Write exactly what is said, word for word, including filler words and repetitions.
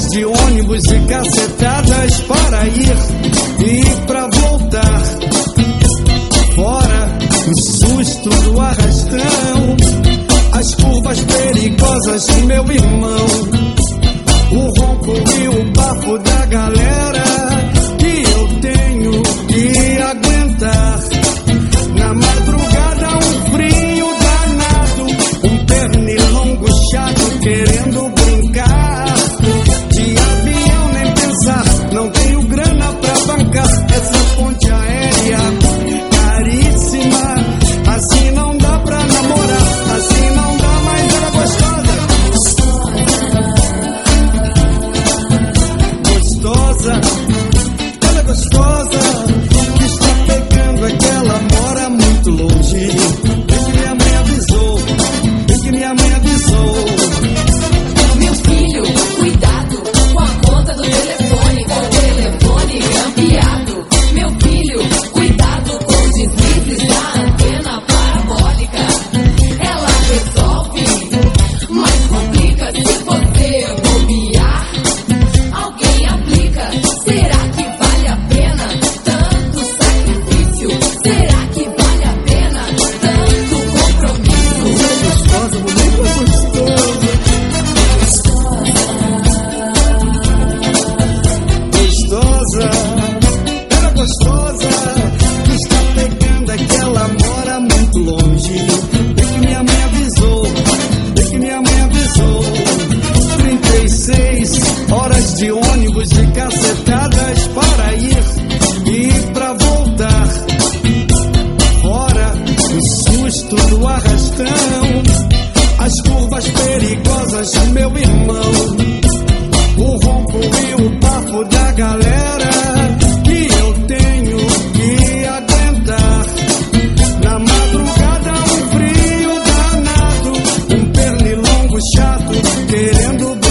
Horas de ônibus e cacetadas para ir e pra voltar. Fora o susto do arrastão, as curvas perigosas, meu irmão, o ronco e o bafo da galera que eu tenho que aguentar. Na madrugada um frio danado, um pernilongo chato querendo brincar. De avião nem pensar, não tenho grana pra bancar essa ponte aérea caríssima. Assim não dá pra namorar, assim não dá, mas ela é gostosa. Gostosa, ela é gostosa, que está pegando aquela mora muito longe. Bem que minha mãe avisou, bem que minha mãe avisou. Meu filho, cuidado com a conta do telefone, com o telefone grampeado. Meu filho, cuidado com os deslizes da antena parabólica. Ela resolve, mas complica se você bobear. Alguém aplica, será que vale a pena tanto sacrifício? Será que vale a pena tanto compromisso? Gostosa, bonita, gostosa. Gostosa, ela é gostosa, que está pegando aquela mora muito longe. Bem que minha mãe avisou, bem que minha mãe avisou. Trinta e seis horas de ônibus e cacetadas para ir e pra voltar. Fora o susto do arrastão, as curvas perigosas, meu irmão, o ronco e o bafo da galera que eu tenho que aguentar. Na madrugada um frio danado, um pernilongo chato querendo